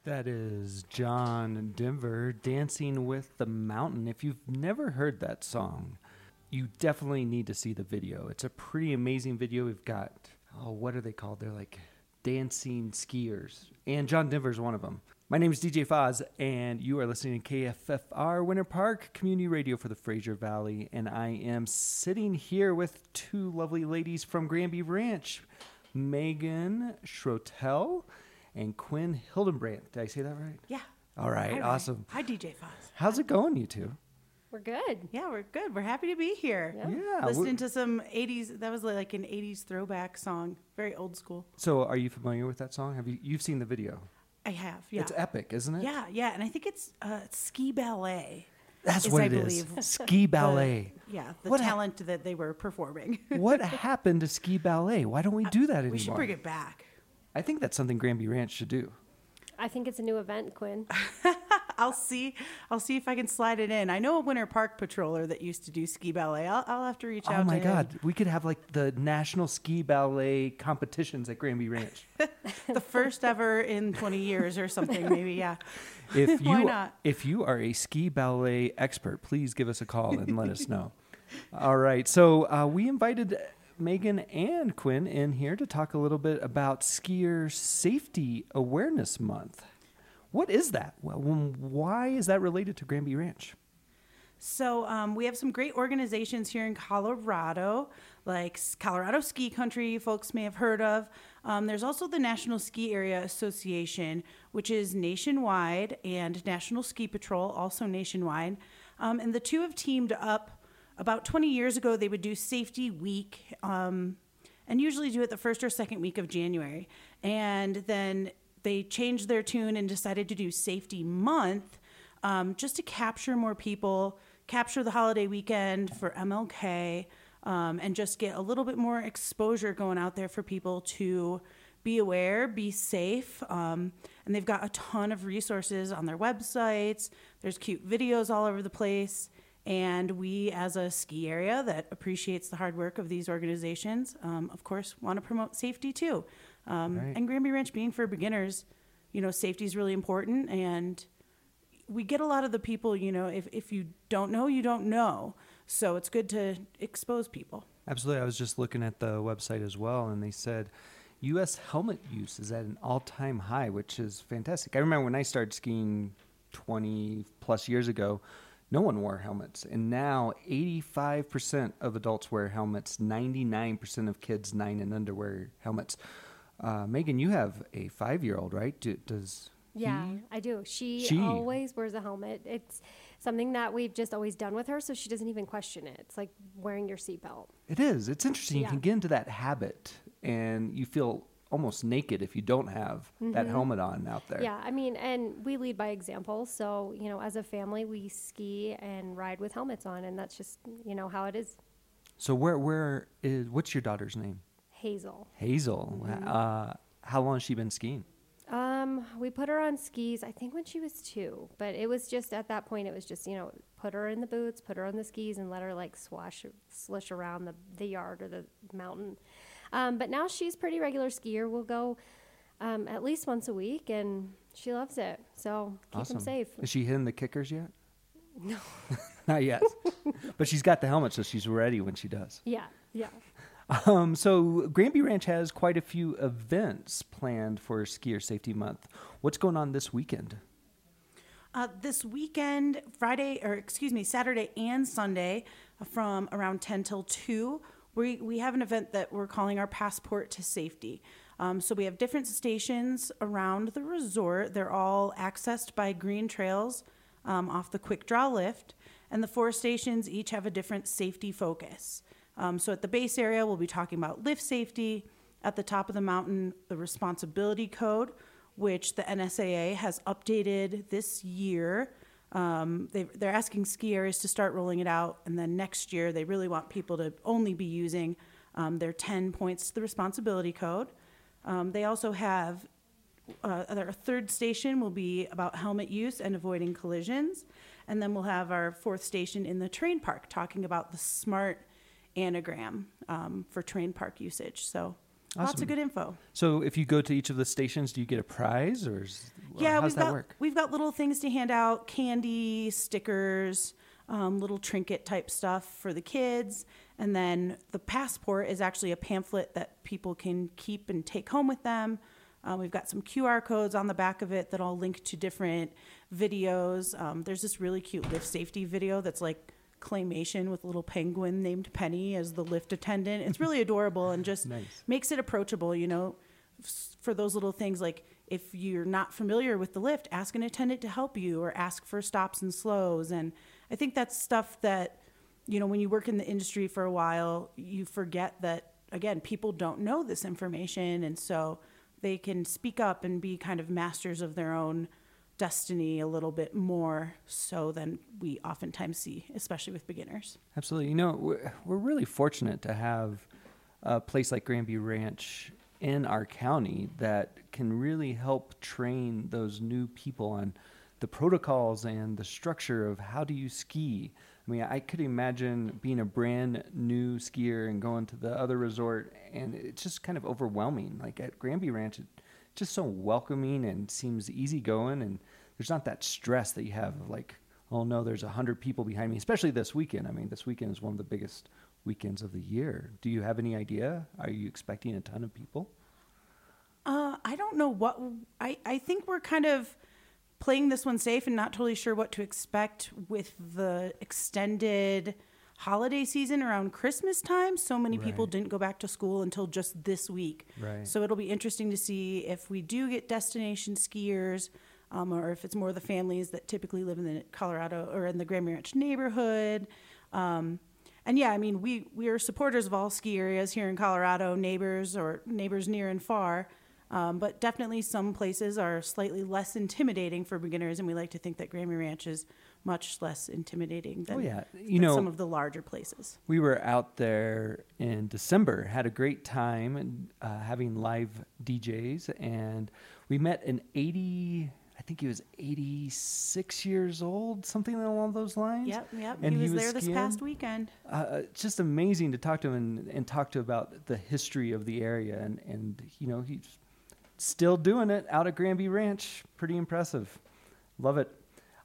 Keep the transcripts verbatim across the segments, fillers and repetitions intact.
That is John Denver, Dancing with the Mountain. If you've never heard that song, you definitely need to see the video. It's a pretty amazing video. We've got, oh, what are they called? They're like dancing skiers. And John Denver's one of them. My name is D J Foz, and you are listening to K F F R Winter Park Community Radio for the Fraser Valley. And I am sitting here with two lovely ladies from Granby Ranch, Megan Schrotel and Quinn Hildenbrandt. Did I say that right? Yeah. All right. Hi, awesome. Hi, D J Foz. How's it going, you two? We're good. Yeah, we're good. We're happy to be here. Yeah. Yeah. Listening to some eighties, that was like an eighties throwback song. Very old school. So are you familiar with that song? Have you, you've seen the video? I have, yeah. It's epic, isn't it? Yeah, yeah. And I think it's uh, ski ballet. That's is, what I it is. believe, Ski ballet. The, yeah, the What ha- talent that they were performing. What happened to ski ballet? Why don't we do that anymore? We should bring it back. I think that's something Granby Ranch should do. I think it's a new event, Quinn. I'll see. I'll see if I can slide it in. I know a Winter Park patroller that used to do ski ballet. I'll, I'll have to reach out. Oh my to God, him. we could have like the national ski ballet competitions at Granby Ranch. The first ever in twenty years or something. Maybe, yeah. If you Why not? if you are a ski ballet expert, please give us a call and let us know. All right, so uh, we invited Megan and Quinn in here to talk a little bit about Skier Safety Awareness Month. What is that? Well, why is that related to Granby Ranch? So um, we have some great organizations here in Colorado, like Colorado Ski Country, folks may have heard of. Um, there's also the National Ski Area Association, which is nationwide, and National Ski Patrol, also nationwide. Um, and the two have teamed up. About twenty years ago, they would do Safety Week, um, and usually do it the first or second week of January. And then they changed their tune and decided to do Safety Month, um, just to capture more people, capture the holiday weekend for M L K, um, and just get a little bit more exposure going out there for people to be aware, be safe. Um, and they've got a ton of resources on their websites. There's cute videos all over the place. And we, as a ski area that appreciates the hard work of these organizations, um, of course, want to promote safety too. Um, Right. And Granby Ranch being for beginners, you know, safety is really important. And we get a lot of the people, you know, if, if you don't know, you don't know. So it's good to expose people. Absolutely. I was just looking at the website as well, and they said U S helmet use is at an all-time high, which is fantastic. I remember when I started skiing twenty plus years ago, no one wore helmets. And now eighty-five percent of adults wear helmets. ninety-nine percent of kids nine and under wear helmets. Uh, Megan, you have a five-year-old, right? Do, does Yeah, he? I do. She, She. always wears a helmet. It's something that we've just always done with her, so she doesn't even question it. It's like wearing your seatbelt. It is. It's interesting. You Yeah. can get into that habit, and you feel almost naked if you don't have that helmet on out there. Yeah, I mean, and we lead by example. So, you know, as a family, we ski and ride with helmets on, and that's just, you know, how it is. So where where is what's your daughter's name? Hazel. Hazel. Uh, how long has she been skiing? Um, we put her on skis, I think when she was two, but it was just at that point, it was just, you know, put her in the boots, put her on the skis, and let her like swash, slish around the, the yard or the mountain. Um, but now she's pretty regular skier. We'll go um, at least once a week, and she loves it. So keep Awesome. them safe. Is she hitting the kickers yet? No. Not yet. But she's got the helmet, so she's ready when she does. Yeah, yeah. Um, so Granby Ranch has quite a few events planned for Skier Safety Month. What's going on this weekend? Uh, this weekend, Friday, or excuse me, Saturday and Sunday, uh, from around ten till two, we, we have an event that we're calling our Passport to Safety. Um, so we have different stations around the resort. They're all accessed by green trails um, off the Quick Draw lift. And the four stations each have a different safety focus. Um, so at the base area, we'll be talking about lift safety. At the top of the mountain, the responsibility code, which the N S A A has updated this year. Um, they, they're asking ski areas to start rolling it out, and then next year they really want people to only be using um, their ten points to the responsibility code. Um, they also have, uh, their third station will be about helmet use and avoiding collisions, and then we'll have our fourth station in the train park talking about the SMART anagram um, for train park usage. So Lots Awesome. of good info. So if you go to each of the stations, do you get a prize, or is, Yeah, how's we've that got work? we've got little things to hand out: candy, stickers, um, little trinket type stuff for the kids, and then the passport is actually a pamphlet that people can keep and take home with them. Um, we've got some Q R codes on the back of it that all link to different videos. Um, there's this really cute lift safety video that's like claymation with a little penguin named Penny as the lift attendant. It's really adorable and just Nice. makes it approachable, you know, f- for those little things like if you're not familiar with the lift, ask an attendant to help you or ask for stops and slows. And I think that's stuff that, you know, when you work in the industry for a while, you forget that, again, people don't know this information. And so they can speak up and be kind of masters of their own destiny a little bit more so than we oftentimes see, especially with beginners. Absolutely. You know, we're, we're really fortunate to have a place like Granby Ranch in our county that can really help train those new people on the protocols and the structure of how do you ski. I mean, I could imagine being a brand new skier and going to the other resort, and it's just kind of overwhelming. Like at Granby Ranch, it's just so welcoming and seems easygoing, and there's not that stress that you have of like, oh no, there's a hundred people behind me, especially this weekend. I mean, this weekend is one of the biggest weekends of the year. Do you have any idea? Are you expecting a ton of people? Uh, I don't know what, I, I think we're kind of playing this one safe and not totally sure what to expect with the extended holiday season around Christmas time. So many people Right. didn't go back to school until just this week. Right. So it'll be interesting to see if we do get destination skiers, um, or if it's more the families that typically live in the Colorado or in the Granby Ranch neighborhood. Um, and yeah, I mean, we, we are supporters of all ski areas here in Colorado, neighbors or neighbors near and far. Um, but definitely some places are slightly less intimidating for beginners, and we like to think that Granby Ranch is much less intimidating than, Oh, yeah. You than know- some of the larger places. We were out there in December, had a great time uh, having live D Js, and we met an eighty, I think he was eighty-six years old, something along those lines. Yep, yep. And he he was, was there this skiing? past weekend. Uh, it's just amazing to talk to him and, and talk to about the history of the area, and, and you know, he's still doing it out at Granby Ranch. Pretty impressive. Love it.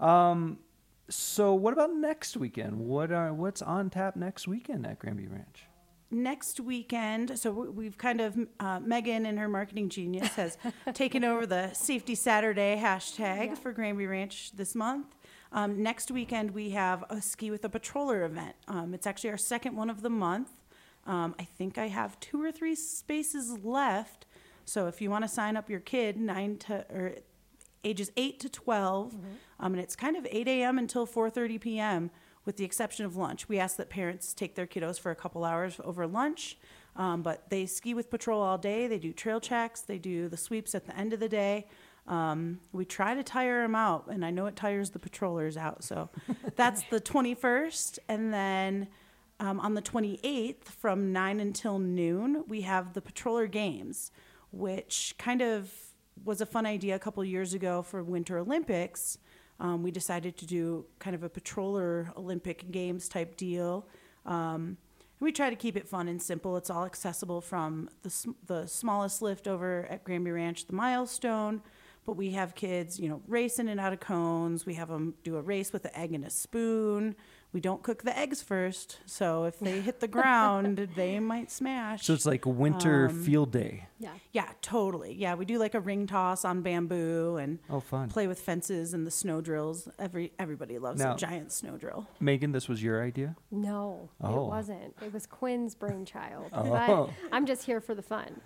Um, so what about next weekend? What are what's on tap next weekend at Granby Ranch? Next weekend, so we- we've kind of, uh, Megan and her marketing genius has taken over the Safety Saturday hashtag Yeah. for Granby Ranch this month. Um, next weekend, we have a Ski with a Patroller event. Um, it's actually our second one of the month. Um, I think I have two or three spaces left. So if you want to sign up your kid, nine to or ages eight to twelve, um, and it's kind of eight a.m. until four thirty p.m. with the exception of lunch. We ask that parents take their kiddos for a couple hours over lunch, um, but they ski with patrol all day. They do trail checks. They do the sweeps at the end of the day. Um, we try to tire them out, and I know it tires the patrollers out. So that's the twenty-first, and then um, on the twenty-eighth from nine until noon, we have the Patroller Games, which kind of was a fun idea a couple years ago for Winter Olympics. Um, we decided to do kind of a patroller Olympic Games type deal. Um, and we try to keep it fun and simple. It's all accessible from the, sm- the smallest lift over at Granby Ranch, the Milestone. But we have kids, you know, racing it out of cones. We have them do a race with an egg and a spoon. We don't cook the eggs first, so if they hit the ground, they might smash. So it's like winter Um, field day. Yeah. Yeah, totally. Yeah, we do like a ring toss on bamboo and Oh, fun. play with fences and the snow drills. Every everybody loves Now- a giant snow drill. Megan, this was your idea? No, Oh. it wasn't. It was Quinn's brainchild. Oh. But I'm just here for the fun.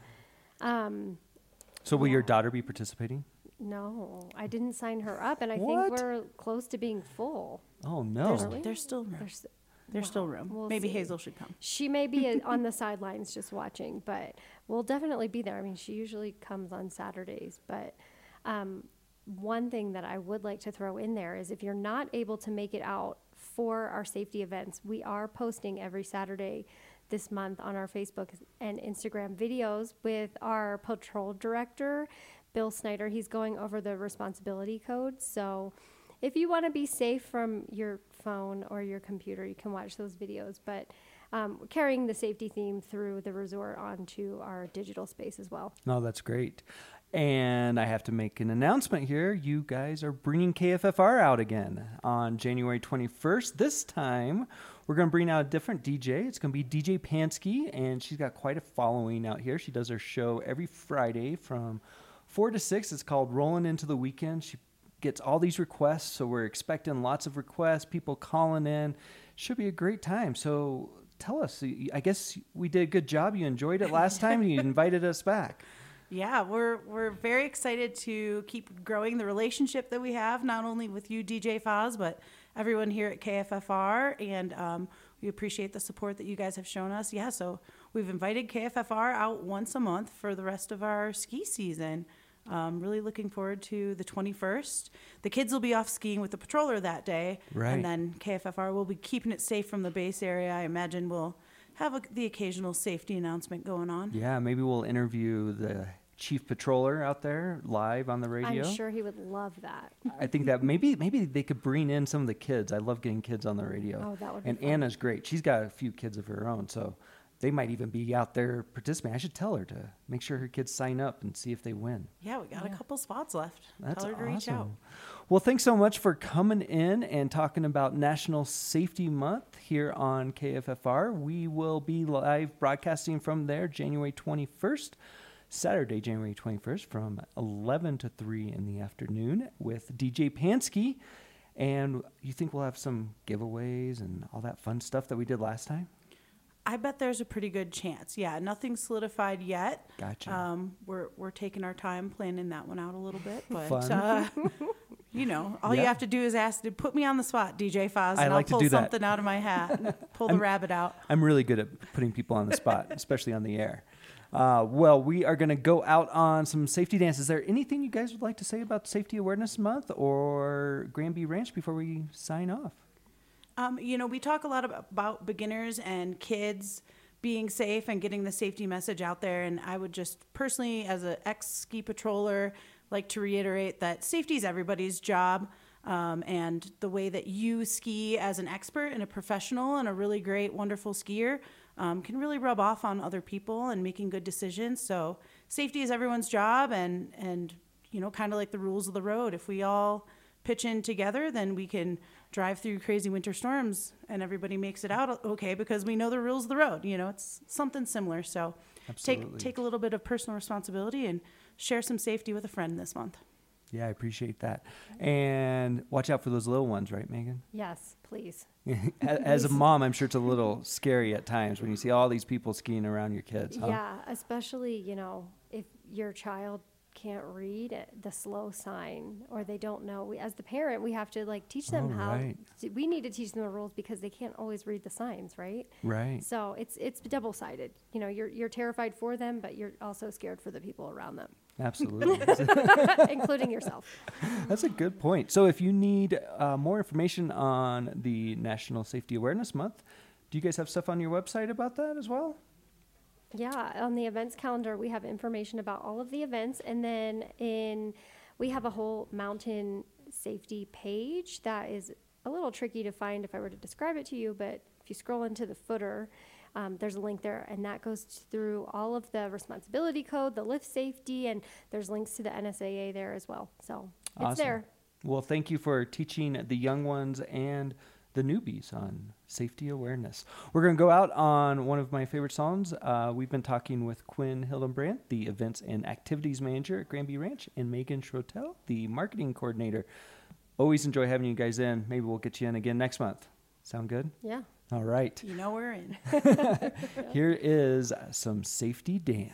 Um, So will your Yeah. daughter be participating? no, I didn't sign her up, and I What? think we're close to being full. Oh, no. There's, Really? there's still room. There's, There's still well, room. we'll Maybe see. Hazel should come. She may be uh, on the sidelines just watching, but we'll definitely be there. I mean, she usually comes on Saturdays. But um, one thing that I would like to throw in there is if you're not able to make it out for our safety events, we are posting every Saturday this month on our Facebook and Instagram videos with our patrol director, Bill Snyder. He's going over the responsibility code. So if you want to be safe from your phone or your computer, you can watch those videos. But um, carrying the safety theme through the resort onto our digital space as well. No, that's great. And I have to make an announcement here. You guys are bringing K F F R out again on January twenty-first. This time, we're going to bring out a different D J. It's going to be D J Pansky, and she's got quite a following out here. She does her show every Friday from four to six. It's called Rolling Into the Weekend. She gets all these requests, so we're expecting lots of requests, people calling in. Should be a great time. So tell us, I guess we did a good job. You enjoyed it last time, and you invited us back. Yeah, we're we're very excited to keep growing the relationship that we have, not only with you, D J Foz, but everyone here at K F F R, and um, we appreciate the support that you guys have shown us. Yeah, so we've invited K F F R out once a month for the rest of our ski season. Um, really looking forward to the twenty-first. The kids will be off skiing with the patroller that day, right. And then K F F R will be keeping it safe from the base area. I imagine we'll have a, the occasional safety announcement going on. Yeah, maybe we'll interview the chief patroller out there live on the radio. I'm sure he would love that. I think that maybe maybe they could bring in some of the kids. I love getting kids on the radio. Oh, that would be And fun. Anna's great. She's got a few kids of her own, so they might even be out there participating. I should tell her to make sure her kids sign up and see if they win. Yeah, we got Yeah. a couple spots left. That's Tell her to reach out. awesome. Well, thanks so much for coming in and talking about National Safety Month here on K F F R. We will be live broadcasting from there January twenty-first. Saturday, January twenty-first, from eleven to three in the afternoon with D J Pansky. And you think we'll have some giveaways and all that fun stuff that we did last time? I bet there's a pretty good chance. Yeah, nothing's solidified yet. Gotcha. Um, we're we're taking our time planning that one out a little bit, but Fun. uh, you know, all you Yeah. have to do is ask to put me on the spot, D J Foz, and I I'll like to pull do that. something out of my hat, and pull the rabbit out. I'm really good at putting people on the spot, especially on the air. Uh, well, we are going to go out on some safety dance. Is there anything you guys would like to say about Safety Awareness Month or Granby Ranch before we sign off? Um, you know, we talk a lot about, about beginners and kids being safe and getting the safety message out there. And I would just personally, as an ex-ski patroller, like to reiterate that safety is everybody's job. Um, and the way that you ski as an expert and a professional and a really great, wonderful skier um, can really rub off on other people and making good decisions. So safety is everyone's job, and, and you know, kind of like the rules of the road. If we all pitch in together, then we can drive through crazy winter storms and everybody makes it out okay because we know the rules of the road. You know, it's something similar. So Absolutely. take take a little bit of personal responsibility and share some safety with a friend this month. Yeah, I appreciate that. And watch out for those little ones, right, Megan? Yes, please. As a mom, I'm sure it's a little scary at times when you see all these people skiing around your kids. Huh? Yeah, especially, you know, if your child can't read it, the slow sign, or they don't know. We, as the parent, we have to like teach them Oh, how. right. to- we need to teach them the rules because they can't always read the signs, right? Right. So it's it's double sided. You know, you're you're terrified for them, but you're also scared for the people around them, Absolutely. including yourself. That's a good point. So if you need uh, more information on the National Safety Awareness Month, do you guys have stuff on your website about that as well? Yeah, on the events calendar, we have information about all of the events, and then in we have a whole mountain safety page that is a little tricky to find if I were to describe it to you, but if you scroll into the footer, um, there's a link there, and that goes through all of the responsibility code, the lift safety, and there's links to the N S A A there as well. So it's Awesome. there. Well, thank you for teaching the young ones and the newbies on safety awareness. We're going to go out on one of my favorite songs. Uh, we've been talking with Quinn Hildenbrandt, the events and activities manager at Granby Ranch, and Megan Schrotel, the marketing coordinator. Always enjoy having you guys in. Maybe we'll get you in again next month. Sound good? Yeah. All right. You know we're in. Here is some safety dance.